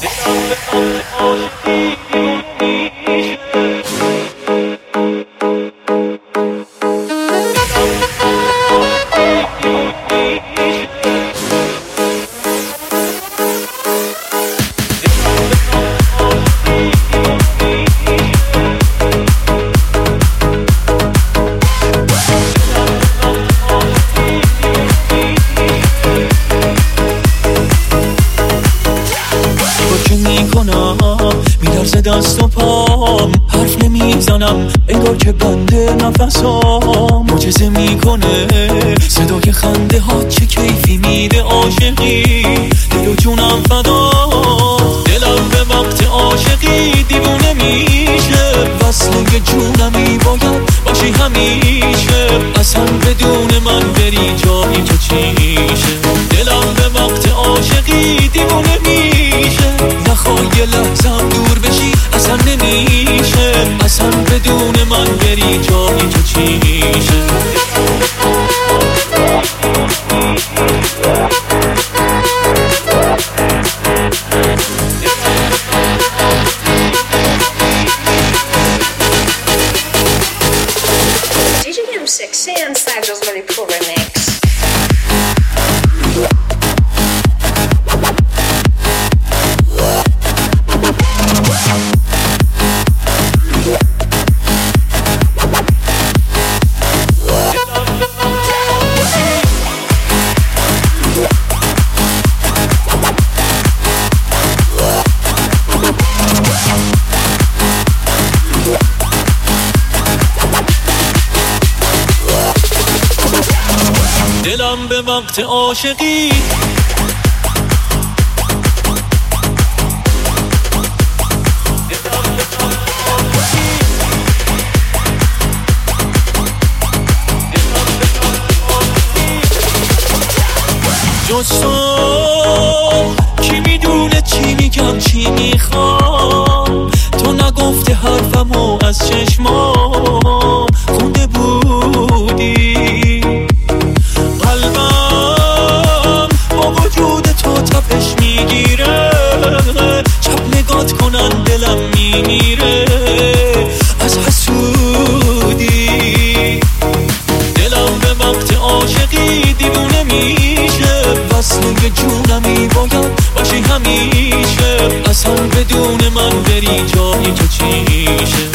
میلرزه دست و پام، حرف نمیزنم انگار که بنده نفسام. معجزه میکنه صدای خنده ها، چه کیفی میده عاشقی، دل و جونم فدا. دلم به وقت عاشقی دیوونه میشه، وصله جونمی باید باشی همیشه. اصلا بدون من بری جایی که چیشه. دلم به وقت عاشقی دیوونه میشه، نخوای یه لحظم دور بشی اصلا نمیشه. اصلا بدون من بری جایی که چیشه. Sexy and Sajo's very cool remix. دلم به وقت عاشقی جز تو کی میدونه چی میگم چی میخوام. تو نگفته حرفمو از چشمام خونده بودی. قلبم با وجود تو تپش میگیره، چپ نگات کنن دلم میمیره از حسودی. دلم به وقت عاشقی دیوونه میشه، وصله جونمی باید باشی همیشه. اصلا بدون من بری جایی که چیشه.